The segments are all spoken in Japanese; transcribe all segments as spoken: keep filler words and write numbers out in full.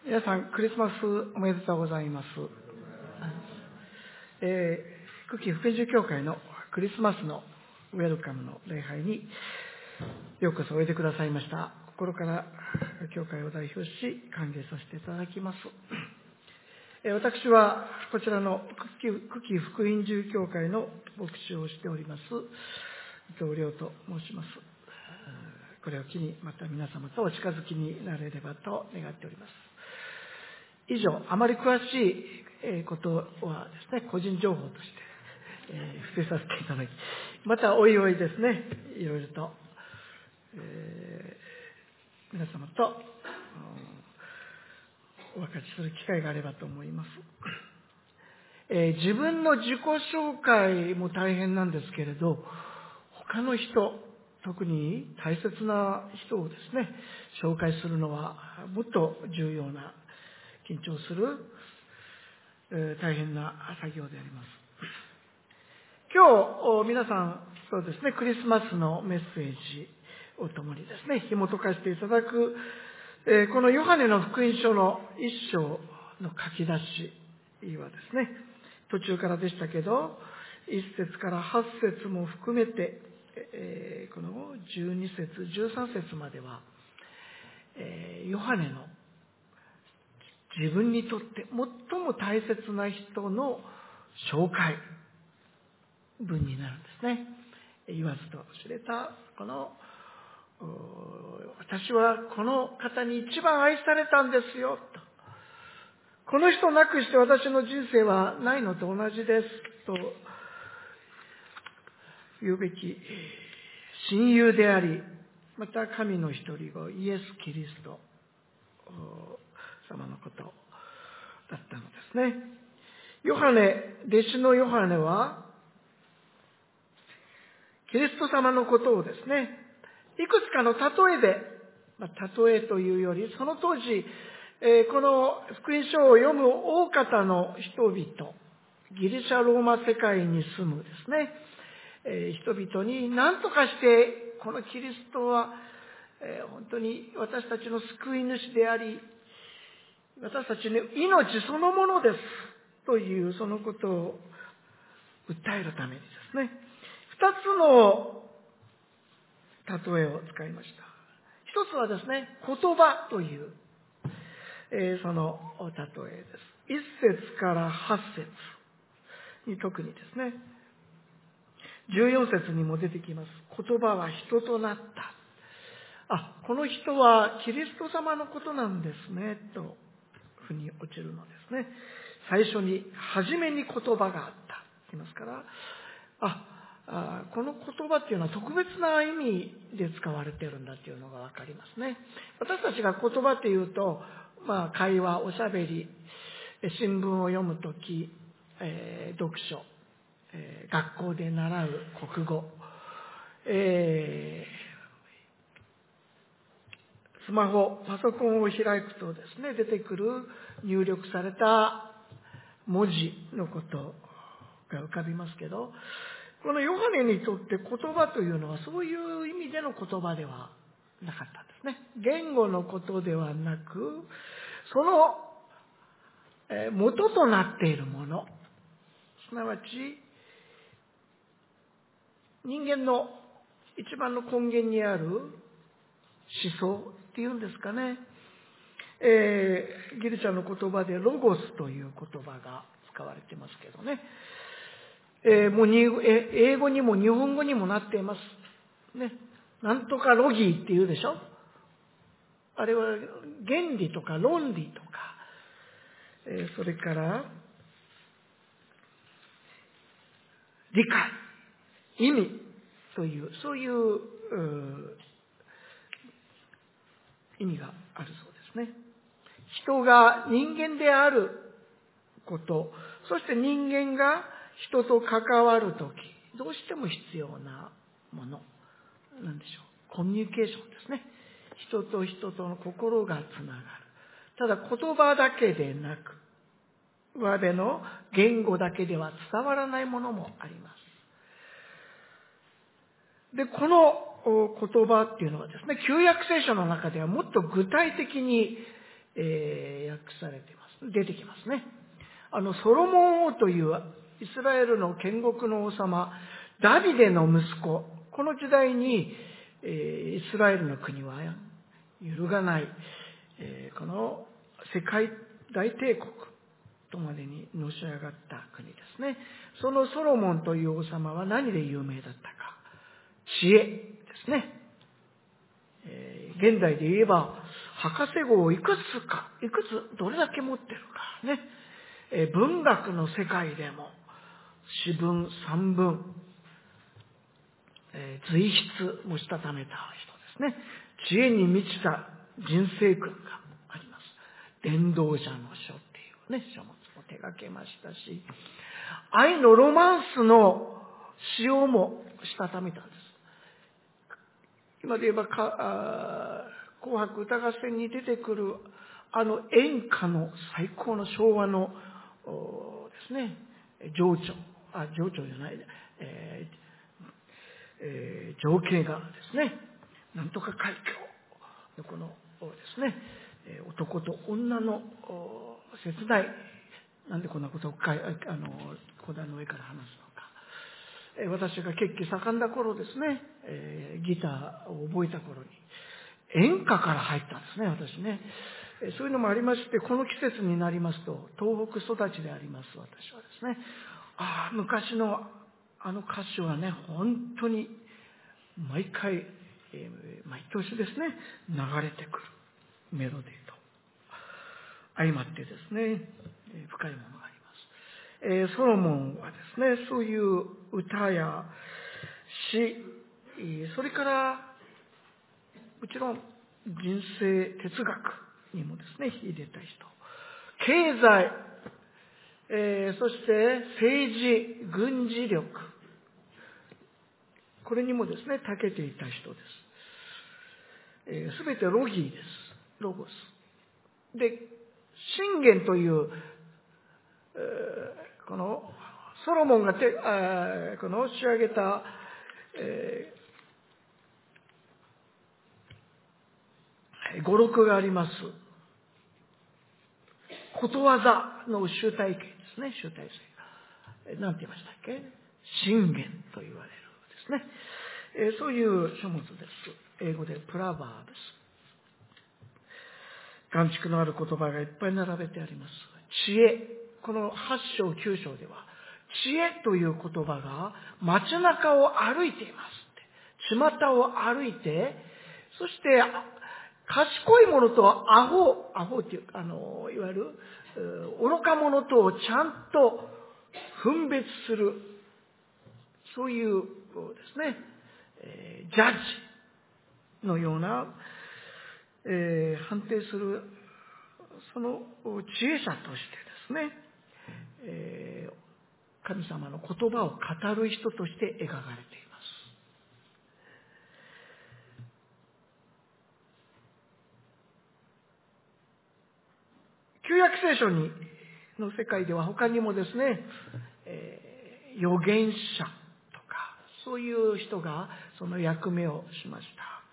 皆さん、クリスマスおめでとうございます。えー、久喜福音寺教会のクリスマスのウェルカムの礼拝にようこそおいでくださいました。心から教会を代表し歓迎させていただきます。えー、私はこちらの久喜福音寺教会の牧師をしております伊藤亮と申します。これを機にまた皆様とお近づきになれればと願っております。以上、あまり詳しいことはですね、個人情報として、えー、伏せさせていただき、またおいおいですね、いろいろと、えー、皆様とお分かちする機会があればと思います。えー、自分の自己紹介も大変なんですけれど、他の人、特に大切な人をですね、紹介するのはもっと重要な、緊張する、えー、大変な作業であります。今日皆さんとですね、クリスマスのメッセージをともにですね、紐解かせていただく、えー、このヨハネの福音書の一章の書き出しはですね、途中からでしたけど、一節から八節も含めて、えー、この十二節、十三節までは、えー、ヨハネの自分にとって最も大切な人の紹介文になるんですね。言わずと知れたこの私はこの方に一番愛されたんですよと、この人なくして私の人生はないのと同じですと言うべき親友であり、また神の一人子イエス・キリスト様のことだったのですね。ヨハネ、弟子のヨハネはキリスト様のことをですね、いくつかの例えで、まあ、例えというより、その当時、えー、この福音書を読む大方の人々、ギリシャローマ世界に住むですね、えー、人々に何とかしてこのキリストは、えー、本当に私たちの救い主であり、私たちの命そのものですというそのことを訴えるためにですね、二つの例えを使いました。一つはですね、言葉という、えー、その例えです。一節から八節に特にですね、十四節にも出てきます。言葉は人となった。あ、この人はキリスト様のことなんですね、と腑に落ちるのですね。最初に、初めに言葉があった。言いますから、あ、あこの言葉っていうのは特別な意味で使われているんだっていうのがわかりますね。私たちが言葉っていうと、まあ、会話、おしゃべり、新聞を読むとき、えー、読書、えー、学校で習う国語、えー、スマホ、パソコンを開くとですね、出てくる入力された文字のことが浮かびますけど、このヨハネにとって言葉というのはそういう意味での言葉ではなかったんですね。言語のことではなく、その元となっているもの、すなわち人間の一番の根源にある思想っていうんですかね、えー、ギリシャの言葉でロゴスという言葉が使われてますけどね、えー、もうにえ英語にも日本語にもなっています。ね。なんとかロギーって言うでしょ。あれは原理とか論理とか、えー、それから理解、意味という、そういう、う意味があるそうですね。人が人間であること、そして人間が人と関わるとき、どうしても必要なものなんでしょう。コミュニケーションですね。人と人との心がつながる。ただ言葉だけでなく、我々の言語だけでは伝わらないものもあります。で、この言葉っていうのはですね、旧約聖書の中ではもっと具体的にえー、訳されています。出てきますね。あの、ソロモン王というイスラエルの建国の王様、ダビデの息子、この時代に、えー、イスラエルの国は揺るがない、えー、この世界大帝国とまでにのし上がった国ですね。そのソロモンという王様は何で有名だったか。知恵ですね。えー、現代で言えば、博士号をいくつか、いくつ、どれだけ持ってるかね。えー、文学の世界でも、詩文、散文、えー、随筆もしたためた人ですね。知恵に満ちた人生訓があります。伝道者の書っていうね、書物も手掛けましたし、愛のロマンスの詩をもしたためたんです。今で言えばか、紅白歌合戦に出てくるあの演歌の最高の昭和のですね、情緒、あ、情緒じゃない、えーえー、情景がですね、なんとか海峡のこのですね、男と女の切ない、なんでこんなことをかいあの講談の上から話すのか。私が血気盛んだ頃ですね、えー、ギターを覚えた頃に演歌から入ったんですね、私ね。そういうのもありまして、この季節になりますと、東北育ちであります私はですね、ああ、昔のあの歌手はね、本当に毎回、えー、毎年ですね、流れてくるメロディーと相まってですね、えー、深いものがあります。えー、ソロモンはですね、そういう歌や詩、それからもちろん人生哲学にもですね、秀でた人。経済、えー、そして政治、軍事力。これにもですね、長けていた人です。すべ、えー、てロギーです。ロゴス。で、信玄という、えー、このソロモンがてあこの仕上げた、えー、語録があります。ことわざの集大成ですね、集大成。何て言いましたっけ？信玄と言われるですね。えー、そういう書物です。英語でプラバーブス。眼蓄のある言葉がいっぱい並べてあります。知恵。このはち章きゅう章では、知恵という言葉が街中を歩いていますって。巷を歩いて、そして賢い者とアホ、アホっていう、あの、いわゆる愚か者とをちゃんと分別する、そういうですね、えー、ジャッジのような、えー、判定する、その知恵者としてですね、えー、神様の言葉を語る人として描かれています。旧約聖書にの世界では他にもですね、えー、預言者とかそういう人がその役目をしました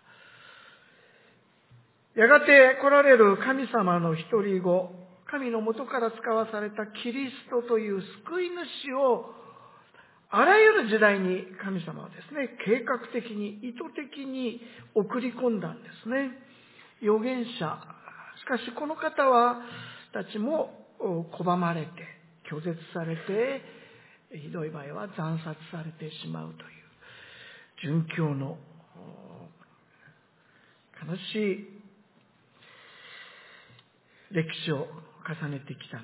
。やがて来られる神様の独り子、神の元から使わされたキリストという救い主をあらゆる時代に神様はですね、計画的に意図的に送り込んだんですね。預言者。しかしこの方はたちも拒まれて、拒絶されて、ひどい場合は惨殺されてしまうという、殉教の悲しい歴史を重ねてきたのです。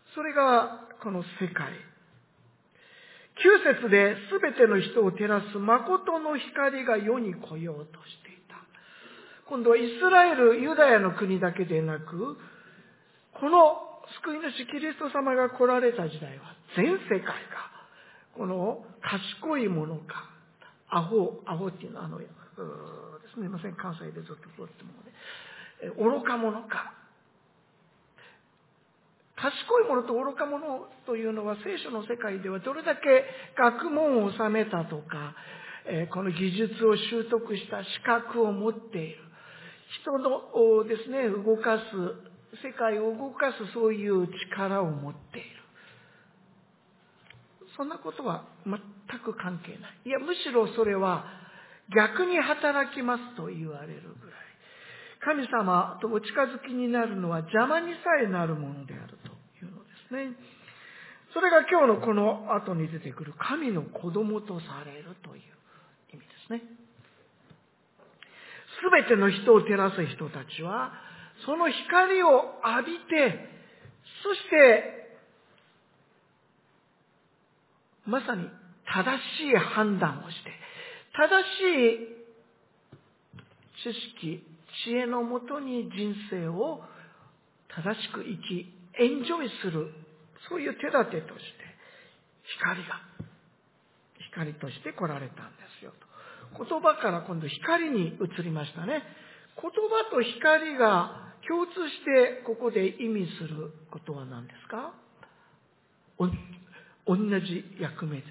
それがこの世界。きゅう節で全ての人を照らす誠の光が世に来ようとしていた。今度はイスラエル、ユダヤの国だけでなく、この救い主キリスト様が来られた時代は全世界がこの賢いものか、アホ、アホっていうのはあの、すみません、関西でずっととってもね、愚か者か。賢い者と愚か者というのは聖書の世界ではどれだけ学問を収めたとか、この技術を習得した資格を持っている人のですね、動かす世界を動かすそういう力を持っている。そんなことは全く関係ない。いや、むしろそれは逆に働きますと言われるぐらい。神様とお近づきになるのは邪魔にさえなるものであるというのですね。それが今日のこの後に出てくる神の子供とされるという意味ですね。すべての人を照らす人たちは、その光を浴びて、そして、まさに正しい判断をして、正しい知識、知恵のもとに人生を正しく生き、エンジョイする、そういう手立てとして、光が、光として来られたんですよと。言葉から今度光に移りましたね。言葉と光が共通してここで意味することは何ですか？お同じ役目です。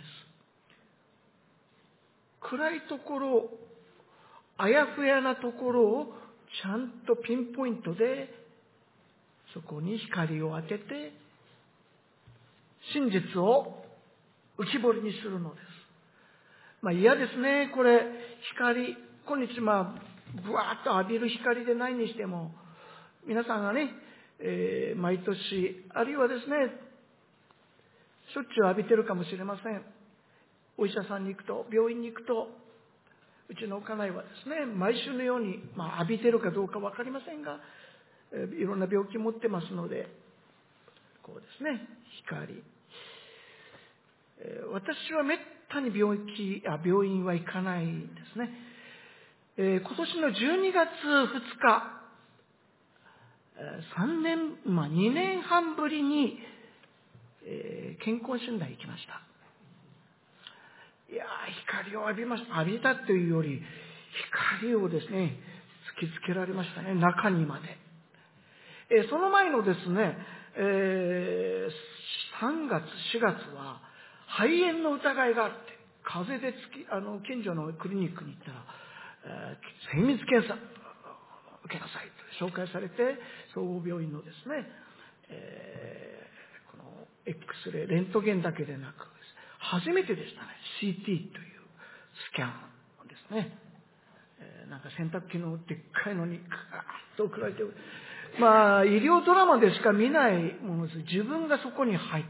暗いところ、あやふやなところをちゃんとピンポイントでそこに光を当てて真実を浮き彫りにするのです。まあ嫌ですね。これ光、今日まあぶわーっと浴びる光でないにしても、皆さんがね、えー、毎年あるいはですね、しょっちゅう浴びてるかもしれません。お医者さんに行くと、病院に行くと、うちの家内はですね、毎週のように、まあ、浴びてるかどうか分かりませんが、えー、いろんな病気持ってますので、こうですね、光。えー、私はめったに病気あ病院は行かないんですね。えー、今年のじゅうにがつふつか、えー、さんねん、まあ、にねんはんぶりに、えー、健康診断行きました。いやー、光を浴びました。浴びたというより、光をですね、突きつけられましたね、中にまで。えー、その前のですね、えー、さんがつ、しがつは、肺炎の疑いがあって、風邪でつき、あの、近所のクリニックに行ったら、えー、精密検査、受けなさいと紹介されて、総合病院のですね、えー、この X レイ、レントゲンだけでなく、初めてでしたね。シーティー というスキャンですね。えー、なんか洗濯機のでっかいのにガーッと送られて、まあ医療ドラマでしか見ないものです。自分がそこに入った。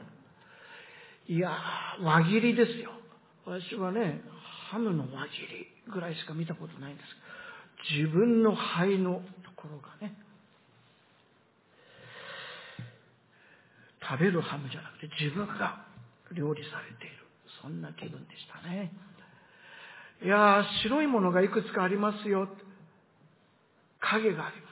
いやー、輪切りですよ。私はね、ハムの輪切りぐらいしか見たことないんですけど、自分の肺のところがね、食べるハムじゃなくて自分が料理されている、そんな気分でしたね。いやー、白いものがいくつかありますよ。影があります。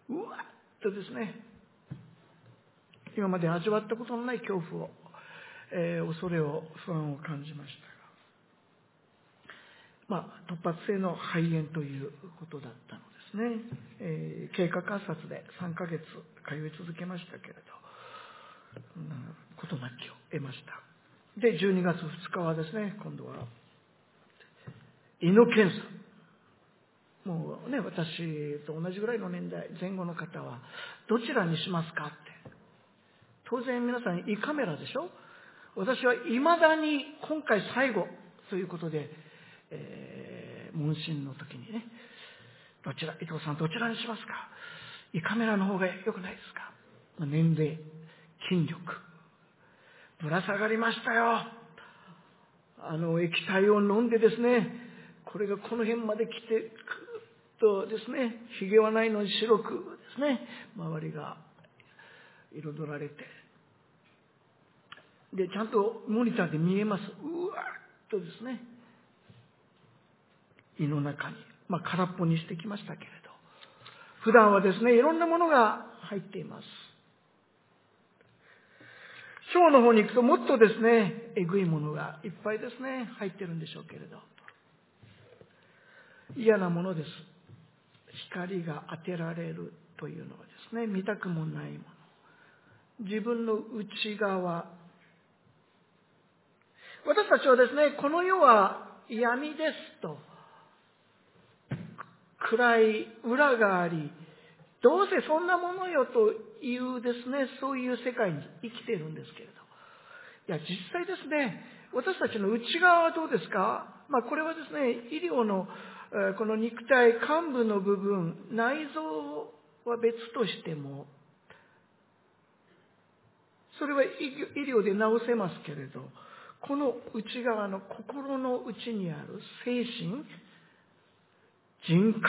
うわっとですね、今まで味わったことのない恐怖を、えー、恐れを、不安を感じましたが、まあ、突発性の肺炎ということだったのですね。えー、経過観察でさんかげつ通い続けましたけれど、事なきを得ました。で、じゅうにがつふつかはですね、今度は胃の検査。もうね、私と同じぐらいの年代、前後の方は、どちらにしますかって。当然皆さん胃カメラでしょ。私は未だに今回最後ということで、えー、問診の時にね、どちら、伊藤さんどちらにしますか。胃カメラの方が良くないですか。年齢、筋力、ぶら下がりましたよ。あの液体を飲んでですね、これがこの辺まで来てとですね、ひげはないのに白くですね、周りが彩られて、でちゃんとモニターで見えます。うわっとですね、胃の中に、まあ、空っぽにしてきましたけれど、普段はですね、いろんなものが入っています。腸の方に行くともっとですね、えぐいものがいっぱいですね、入ってるんでしょうけれど、嫌なものです。光が当てられるというのはですね、見たくもないもの。自分の内側。私たちはですね、この世は闇ですと、暗い裏があり、 どうせそんなものよというですね、そういう世界に生きているんですけれど。いや、実際ですね、私たちの内側はどうですか？まあ、これはですね、医療の、えーこの肉体、幹部の部分、内臓は別としても、それは医療で治せますけれど、この内側の心の内にある精神、人格、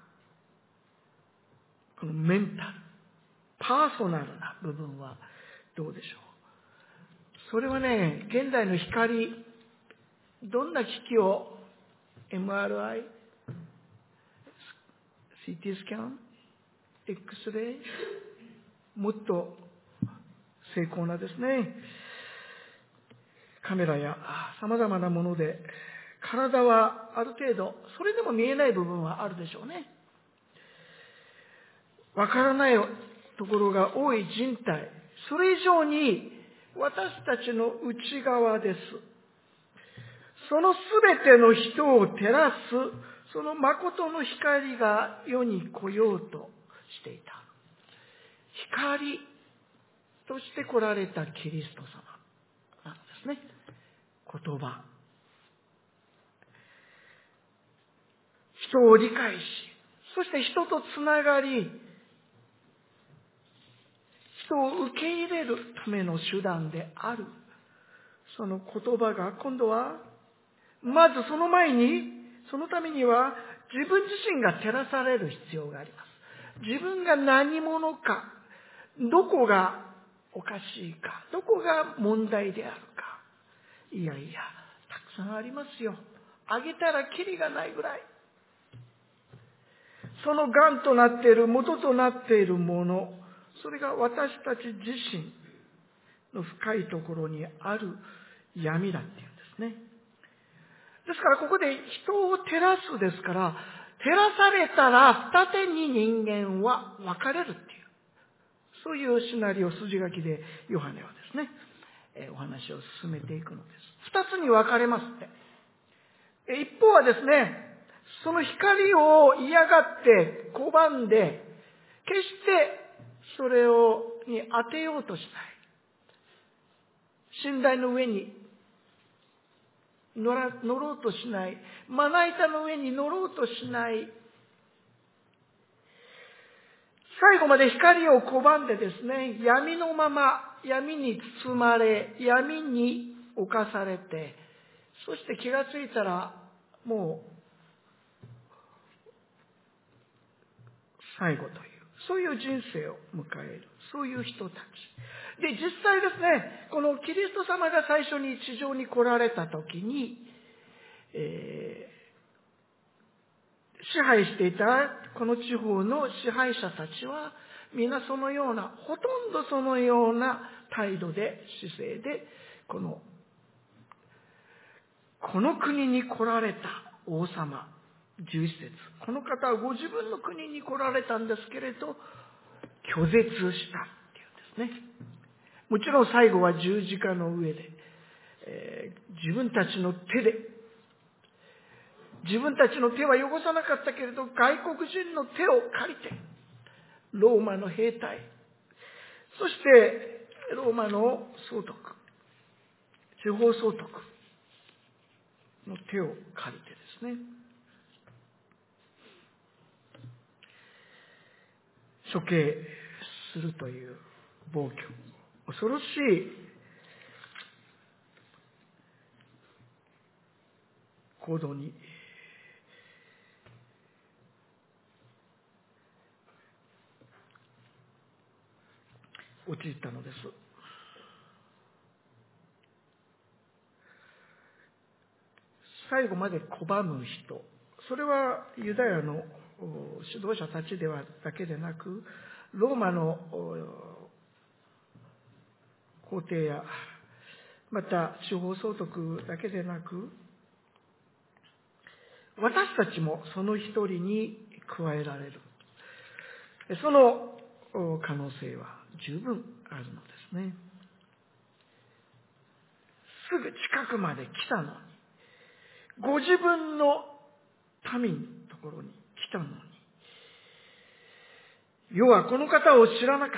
このメンタル、パーソナルな部分はどうでしょう。それはね、現代の光、どんな機器を エムアールアイ、シーティー スキャン、X レイ、もっと精巧なですね、カメラや様々なもので、体はある程度、それでも見えない部分はあるでしょうね。わからないところが多い人体、それ以上に私たちの内側です。そのすべての人を照らす、その誠の光が世に来ようとしていた。光として来られたキリスト様なんですね。言葉。人を理解し、そして人とつながり、人を受け入れるための手段である。その言葉が今度は、まずその前に、そのためには自分自身が照らされる必要があります。自分が何者か、どこがおかしいか、どこが問題であるか。いやいや、たくさんありますよ。あげたらキリがないぐらい。その癌となっている、元となっているもの、それが私たち自身の深いところにある闇だっていうんですね。ですからここで人を照らすですから、照らされたら二手に人間は分かれるっていう、そういうシナリオ、筋書きでヨハネはですね、えお話を進めていくのです。二つに分かれますって。一方はですね、その光を嫌がって拒んで、決してそれをに当てようとしない。信頼の上に乗ら乗ろうとしない。まな板の上に乗ろうとしない。最後まで光を拒んでですね、闇のまま、闇に包まれ、闇に侵されて、そして気がついたら、もう、最後という、そういう人生を迎える、そういう人たち。で、実際ですね、このキリスト様が最初に地上に来られた時に、えー、支配していたこの地方の支配者たちは、皆そのような、ほとんどそのような態度で、姿勢で、この、この国に来られた王様、じゅういち節。この方はご自分の国に来られたんですけれど、拒絶したっていうんですね。もちろん最後は十字架の上で、えー、自分たちの手で、自分たちの手は汚さなかったけれど、外国人の手を借りて、ローマの兵隊、そしてローマの総督、地方総督の手を借りてですね、処刑するという暴挙、恐ろしい行動に陥ったのです。最後まで拒む人、それはユダヤの指導者たちではだけでなく、ローマの皇帝やまた地方総督だけでなく、私たちもその一人に加えられる、その可能性は十分あるのですね。すぐ近くまで来たのに、ご自分の民のところに来たのに、 世はこの方を知らなかった。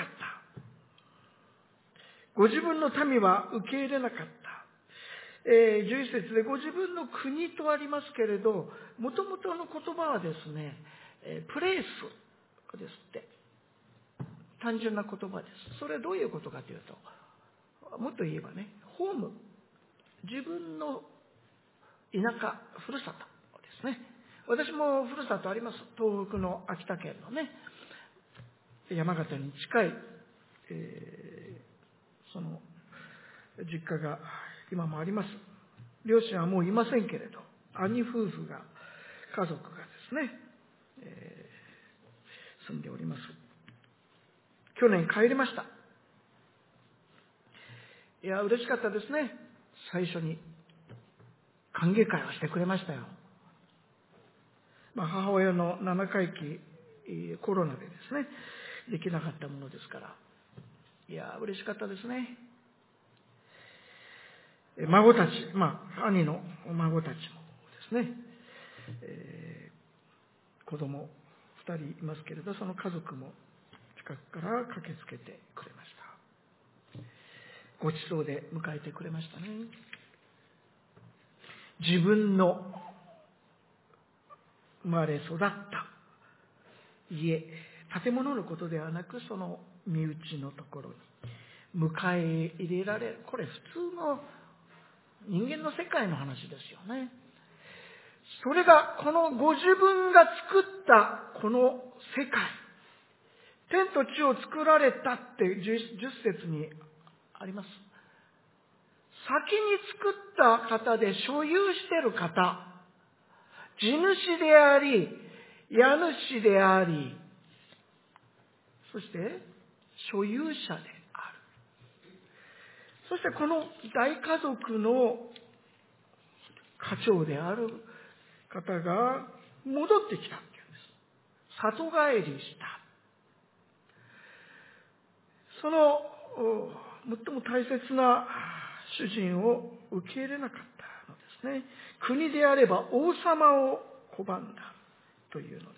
ご自分の民は受け入れなかった。えー、じゅういっ節でご自分の国とありますけれど、もともとの言葉はですね、えー、プレイスですって。単純な言葉です。それはどういうことかというと、もっと言えばね、ホーム、自分の田舎、ふるさとですね。私もふるさとあります。東北の秋田県のね、山形に近い、えー、その実家が今もあります。両親はもういませんけれど、兄夫婦が、家族がですね、えー、住んでおります。去年帰りました。いや、嬉しかったですね。最初に歓迎会をしてくれましたよ。まあ、母親のななかいきコロナでですね、できなかったものですから、いや、嬉しかったですね。孫たち、まあ、兄の孫たちもですね、えー、子供ふたりいますけれど、その家族も近くから駆けつけてくれました。ごちそうで迎えてくれましたね。自分の生まれ育った家、建物のことではなく、その身内のところに迎え入れられる。これ普通の人間の世界の話ですよね。それがこのご自分が作ったこの世界、天と地を作られたってじゅっ節にあります。先に作った方で所有している方、地主であり、家主であり、そして所有者である。そしてこの大家族の家長である方が戻ってきたっていうんです。里帰りした。その最も大切な主人を受け入れなかったのですね。国であれば王様を拒んだというのです。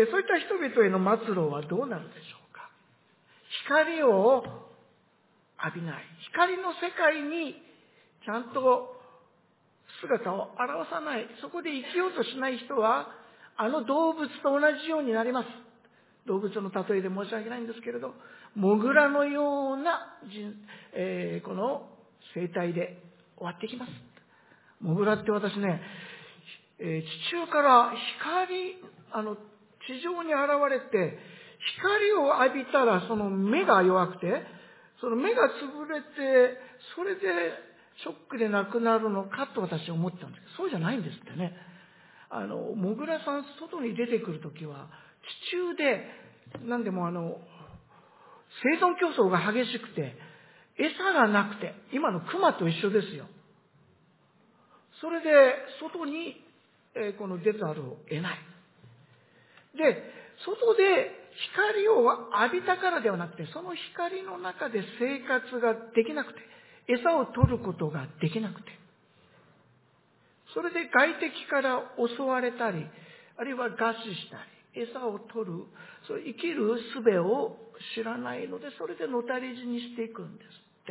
そういった人々への末路はどうなるでしょうか。光を浴びない。光の世界にちゃんと姿を現さない。そこで生きようとしない人は、あの動物と同じようになります。動物の例えで申し訳ないんですけれど、モグラのような人、えー、この生態で終わっていきます。モグラって私ね、えー、地中から光、あの、地上に現れて、光を浴びたらその目が弱くて、その目が潰れて、それでショックで亡くなるのかと私は思ってたんですけど、そうじゃないんですってね。あの、モグラさん外に出てくるときは、地中で、なんでもあの、生存競争が激しくて、餌がなくて、今のクマと一緒ですよ。それで、外に、えー、この出ざるを得ない。で、外で光を浴びたからではなくて、その光の中で生活ができなくて、餌を取ることができなくて、それで外敵から襲われたり、あるいは餓死したり、餌を取る、そう生きる術を知らないので、それでのたれ死にしていくんですって。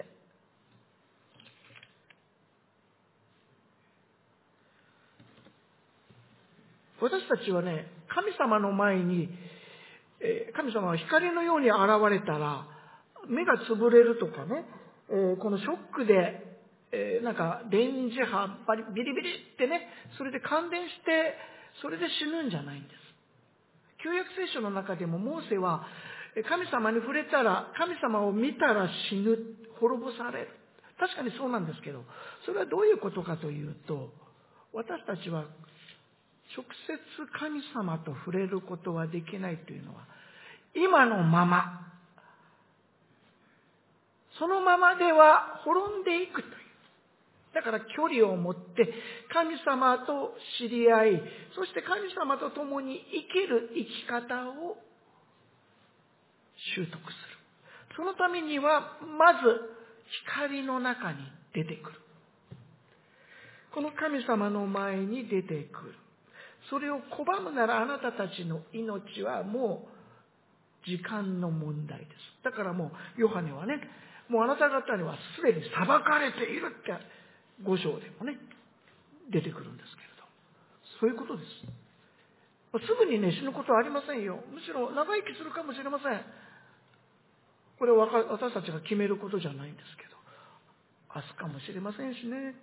私たちはね、神様の前に、神様は光のように現れたら、目が潰れるとかね、このショックで、なんか電磁波、ビリビリってね、それで感電して、それで死ぬんじゃないんです。旧約聖書の中でもモーセは、神様に触れたら、神様を見たら死ぬ、滅ぼされる。確かにそうなんですけど、それはどういうことかというと、私たちは直接神様と触れることはできないというのは、今のまま、そのままでは滅んでいくという。だから距離を持って神様と知り合い、そして神様と共に生きる生き方を習得する。そのためには、まず光の中に出てくる。この神様の前に出てくる。 それを拒むならあなたたちの命はもう時間の問題です。だからもうヨハネはね、もうあなた方にはすでに裁かれているってご章でもね、出てくるんですけれど、そういうことです。すぐにね、死ぬことはありませんよ。むしろ長生きするかもしれません。これは私たちが決めることじゃないんですけど、明日かもしれませんしね。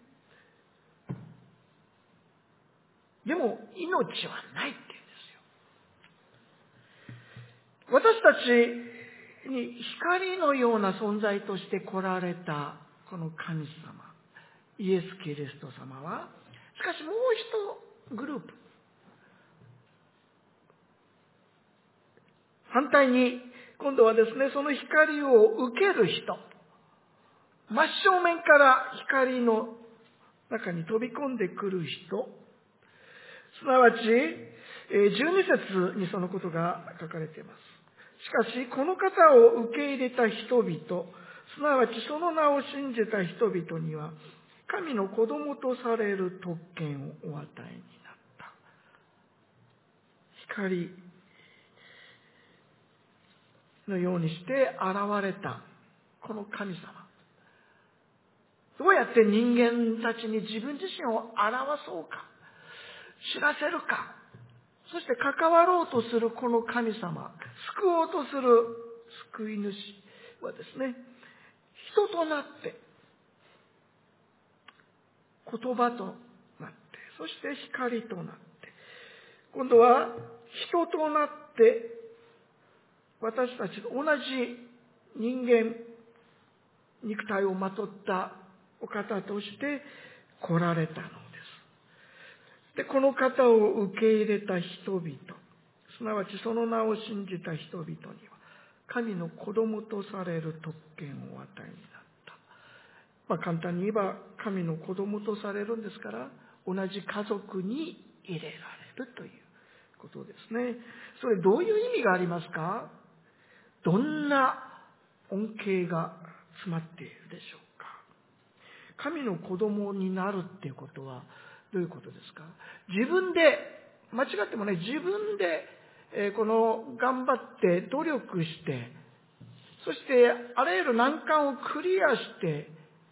でも命はないって言うんですよ。私たちに光のような存在として来られたこの神様、イエス・キリスト様は、しかしもう一グループ、反対に今度はですね、その光を受ける人、真正面から光の中に飛び込んでくる人、すなわちじゅうに節にそのことが書かれています。しかしこの方を受け入れた人々、すなわちその名を信じた人々には神の子供とされる特権をお与えになった。光のようにして現れたこの神様、どうやって人間たちに自分自身を表そうか、知らせるか、そして関わろうとするこの神様、救おうとする救い主はですね、人となって言葉となって、そして光となって、今度は人となって私たちと同じ人間肉体をまとったお方として来られたのです。で、この方を受け入れた人々、すなわちその名を信じた人々には神の子供とされる特権をお与えになった。まあ簡単に言えば神の子供とされるんですから、同じ家族に入れられるということですね。それどういう意味がありますか？どんな恩恵が詰まっているでしょうか？神の子供になるっていうことはどういうことですか？自分で、間違ってもね、自分で、えー、この頑張って努力して、そしてあらゆる難関をクリアして、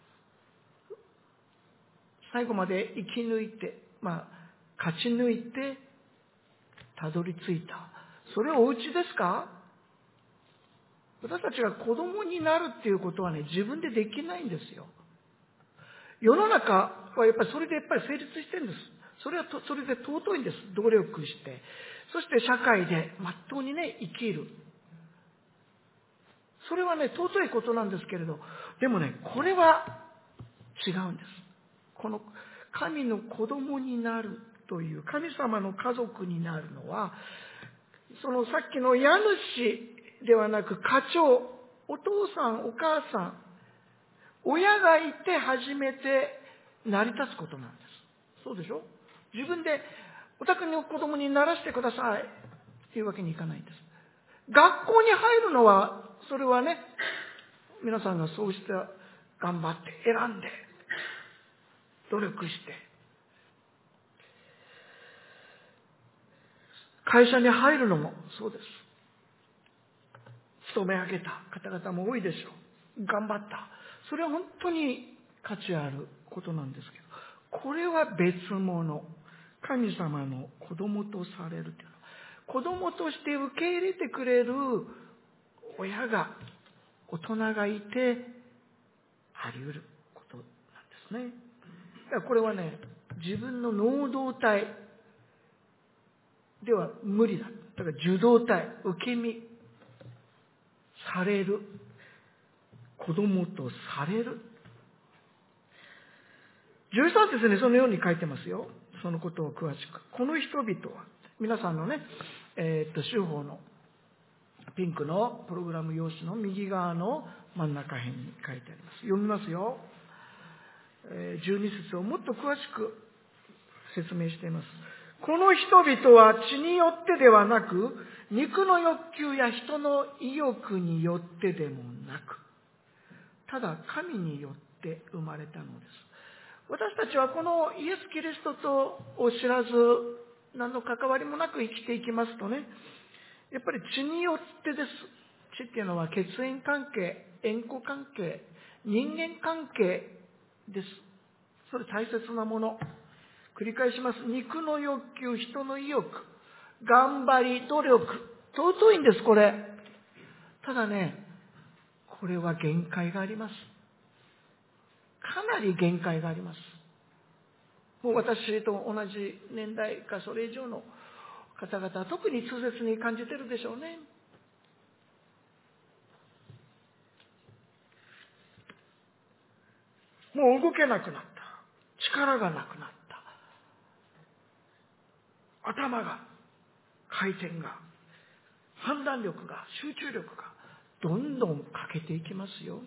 最後まで生き抜いて、まあ、勝ち抜いて、たどり着いた。それをお家ですか？私たちが子供になるっていうことはね、自分でできないんですよ。世の中はやっぱりそれでやっぱり成立してるんです。それはとそれで尊いんです。努力して。そして社会でまっとうにね、生きる。それはね、尊いことなんですけれど、でもね、これは違うんです。この神の子供になるという、神様の家族になるのは、そのさっきの家主ではなく家長、お父さん、お母さん、親がいて初めて成り立つことなんです。そうでしょ？自分でお宅の子供にならしてくださいっていうわけにいかないんです。学校に入るのは、それはね、皆さんがそうして頑張って選んで努力して、会社に入るのもそうです。勤め上げた方々も多いでしょう。頑張った。それは本当に価値あることなんですけど、これは別物。神様の子供とされるというのは、子供として受け入れてくれる親が、大人がいてあり得ることなんですね。だからこれはね、自分の能動体では無理だ。だから受動体、受け身される、子供とされる。じゅうさん節にそのように書いてますよ。そのことを詳しく。この人々は、皆さんのね、えー、っと、州法のピンクのプログラム用紙の右側の真ん中辺に書いてあります。読みますよ。えー、じゅうに節をもっと詳しく説明しています。この人々は血によってではなく、肉の欲求や人の意欲によってでもなく、ただ神によって生まれたのです。私たちはこのイエス・キリストとを知らず、 何の関わりもなく生きていきますとね、やっぱり血によってです。血っていうのは血縁関係、縁故関係、人間関係です。それ大切なもの。繰り返します。肉の欲求、人の意欲、頑張り、努力、尊いんです、これ。ただね、これは限界があります。かなり限界があります。もう私と同じ年代かそれ以上の方々は特に痛切に感じてるでしょうね。もう動けなくなった。力がなくなった。頭が、回転が、判断力が、集中力がどんどん欠けていきますよ。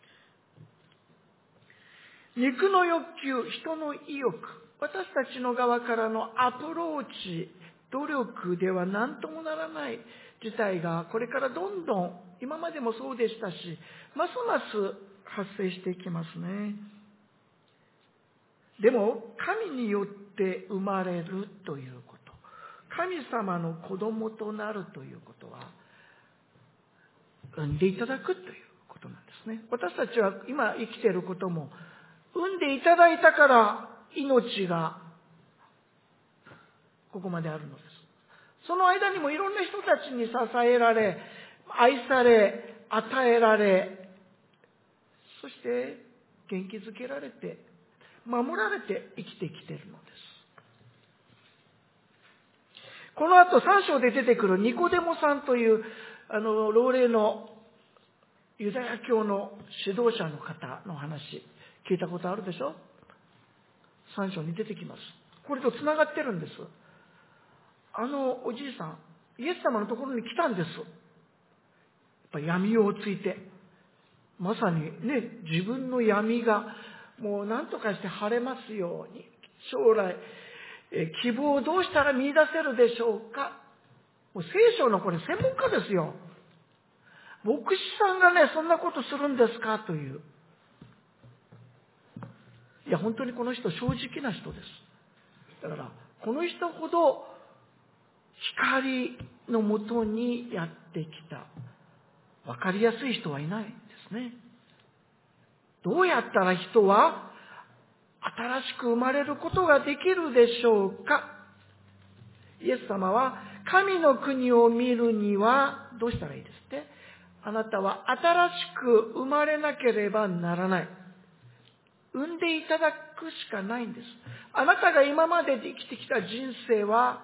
肉の欲求、人の意欲、私たちの側からのアプローチ、努力では何ともならない事態がこれからどんどん、今までもそうでしたし、ますます発生していきますね。でも神によって生まれるということ、神様の子供となるということは、産んでいただくということなんですね。私たちは今生きていることも、産んでいただいたから命がここまであるのです。その間にもいろんな人たちに支えられ、愛され、与えられ、そして元気づけられて、守られて生きてきているのです。この後さん章で出てくるニコデモさんというあの老齢のユダヤ教の指導者の方の話、聞いたことあるでしょ。さん章に出てきます。これとつながってるんです。あのおじいさん、イエス様のところに来たんです。やっぱ闇をついて、まさにね、自分の闇がもう何とかして晴れますように、将来え希望をどうしたら見出せるでしょうか。もう聖書のこれ専門家ですよ。牧師さんがね、そんなことするんですかという。いや、本当にこの人正直な人です。だからこの人ほど光のもとにやってきた、わかりやすい人はいないですね。どうやったら人は新しく生まれることができるでしょうか。イエス様は神の国を見るにはどうしたらいいですって。あなたは新しく生まれなければならない。産んでいただくしかないんです。あなたが今まで生きてきた人生は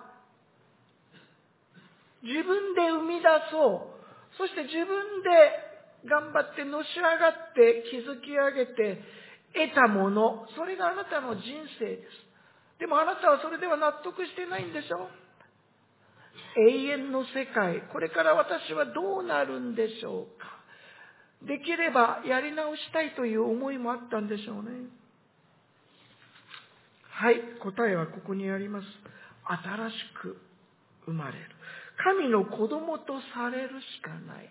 自分で生み出そう。そして自分で頑張ってのし上がって築き上げて得たもの。それがあなたの人生です。でもあなたはそれでは納得してないんでしょ。永遠の世界。これから私はどうなるんでしょうか。できればやり直したいという思いもあったんでしょうね。はい、答えはここにあります。新しく生まれる。神の子供とされるしかないのです。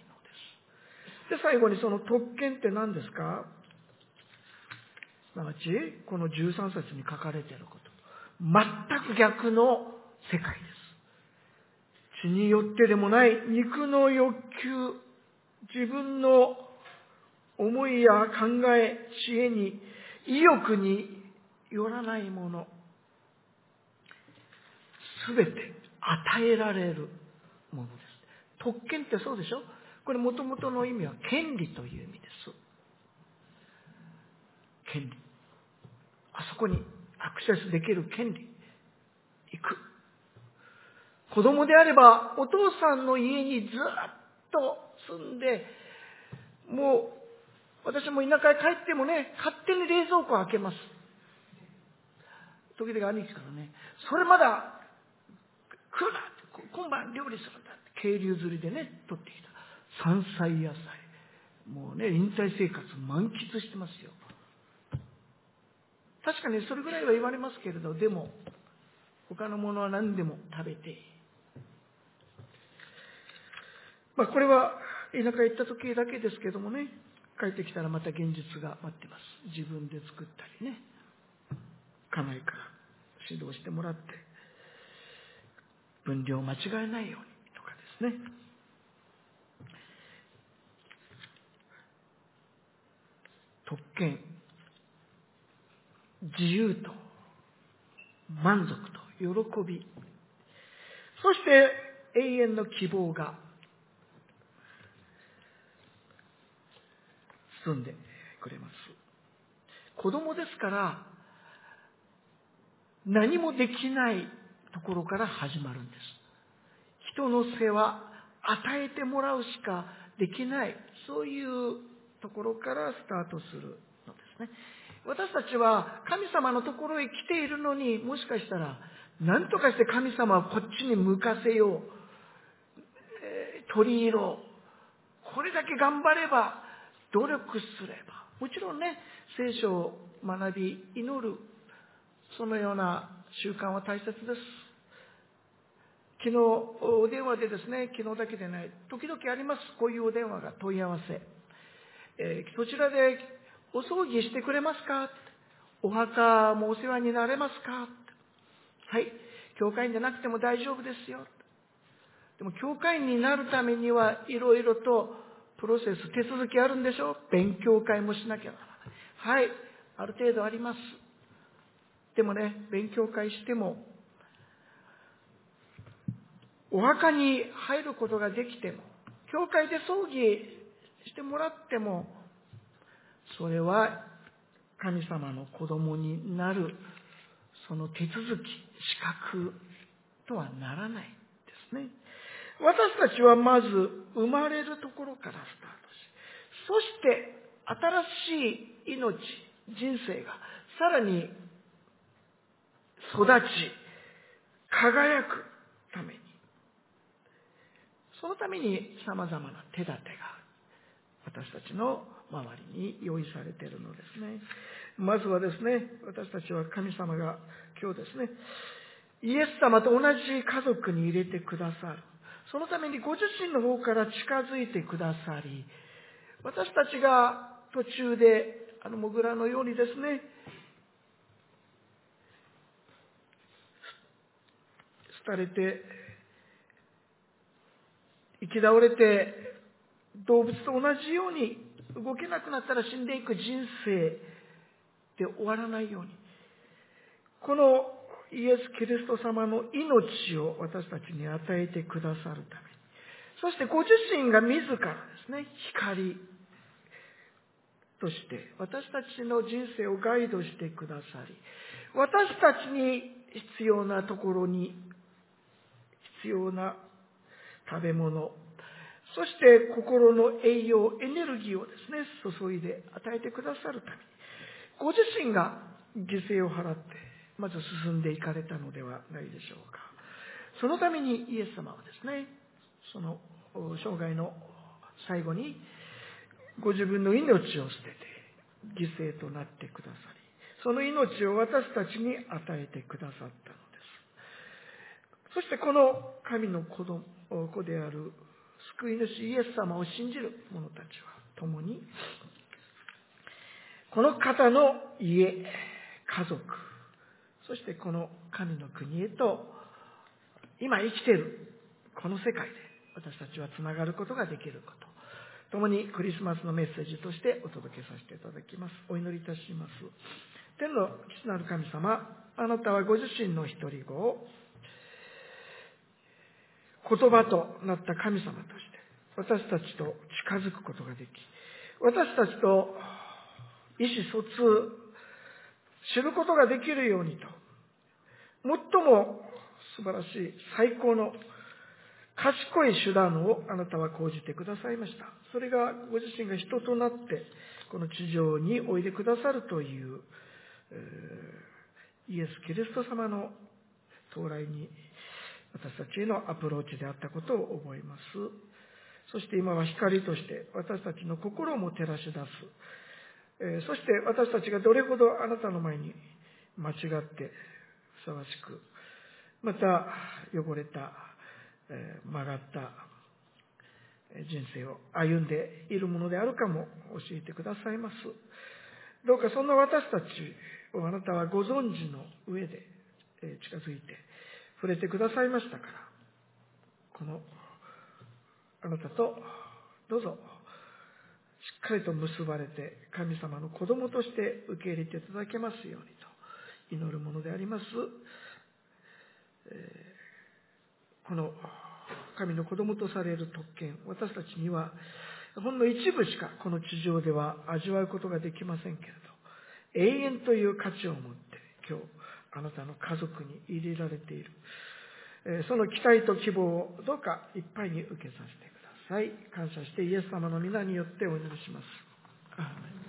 で、最後にその特権って何ですか。すなわち、このじゅうさん節に書かれていること。全く逆の世界です。血によってでもない肉の欲求、自分の思いや考え、知恵に、意欲によらないもの、すべて与えられるものです。特権ってそうでしょ。これもともとの意味は権利という意味です。権利。あそこにアクセスできる権利。行く。子供であればお父さんの家にずっと住んで、もう私も田舎へ帰ってもね、勝手に冷蔵庫を開けます。時々兄貴からね、それまだ来るなって、今晩料理するんだって、渓流釣りでね、取ってきた山菜野菜。もうね、引退生活満喫してますよ。確かにそれぐらいは言われますけれど、でも、他のものは何でも食べていい。まあこれは田舎へ行った時だけですけどもね、帰ってきたらまた現実が待ってます。自分で作ったりね、家内から指導してもらって分量を間違えないようにとかですね。特権、自由と満足と喜び、そして永遠の希望が包んでくれます。子供ですから何もできないところから始まるんです。人の世話、与えてもらうしかできない、そういうところからスタートするのですね。私たちは神様のところへ来ているのに、もしかしたら何とかして神様をこっちに向かせよう、えー取り入ろう、これだけ頑張れば、努力すれば、もちろんね、聖書を学び祈る、そのような習慣は大切です。昨日お電話でですね、昨日だけでない、時々あります、こういうお電話が問い合わせ、えー、そちらでお葬儀してくれますか、お墓もお世話になれますか、はい、教会員でなくても大丈夫ですよ。でも教会員になるためにはいろいろとプロセス、手続きあるんでしょう。勉強会もしなきゃならない。はい、ある程度あります。でもね、勉強会してもお墓に入ることができても、教会で葬儀してもらっても、それは神様の子供になるその手続き、資格とはならないですね。私たちはまず生まれるところからスタートし、そして新しい命、人生がさらに育ち、輝くために、そのために様々な手立てが私たちの周りに用意されているのですね。まずはですね、私たちは神様が今日ですね、イエス様と同じ家族に入れてくださる。そのためにご自身の方から近づいてくださり、私たちが途中であのモグラのようにですね、廃れて生き倒れて動物と同じように動けなくなったら死んでいく人生で終わらないように、このイエス・キリスト様の命を私たちに与えてくださるために、そしてご自身が自らですね、光として私たちの人生をガイドしてくださり、私たちに必要なところに必要な食べ物、そして心の栄養、エネルギーをですね、注いで与えてくださるために、ご自身が犠牲を払ってまず進んでいかれたのではないでしょうか。そのためにイエス様はですね、その生涯の最後にご自分の命を捨てて犠牲となってくださり、その命を私たちに与えてくださったのです。そしてこの神の子供子である救い主イエス様を信じる者たちは共にこの方の家、家族、そしてこの神の国へと今生きているこの世界で私たちはつながることができること、共にクリスマスのメッセージとしてお届けさせていただきます。お祈りいたします。天の父なる神様、あなたはご自身の独り子を言葉となった神様として私たちと近づくことができ、私たちと意思疎通、知ることができるようにと、最も素晴らしい最高の賢い手段をあなたは講じてくださいました。それがご自身が人となってこの地上においでくださるという、イエス・キリスト様の到来に私たちへのアプローチであったことを覚えます。そして今は光として私たちの心も照らし出す。そして私たちがどれほどあなたの前に間違ってふさわしく、また汚れた、曲がった人生を歩んでいるものであるかも教えてくださいます。どうかそんな私たちをあなたはご存知の上で近づいて触れてくださいましたから、 このあなたとどうぞしっかりと結ばれて神様の子供として受け入れていただけますようにと祈るものであります。えー、この神の子供とされる特権、私たちにはほんの一部しかこの地上では味わうことができませんけれど、永遠という価値を持って今日あなたの家族に入れられている、その期待と希望をどうかいっぱいに受けさせてください。感謝してイエス様の皆によってお祈りします。アーメン。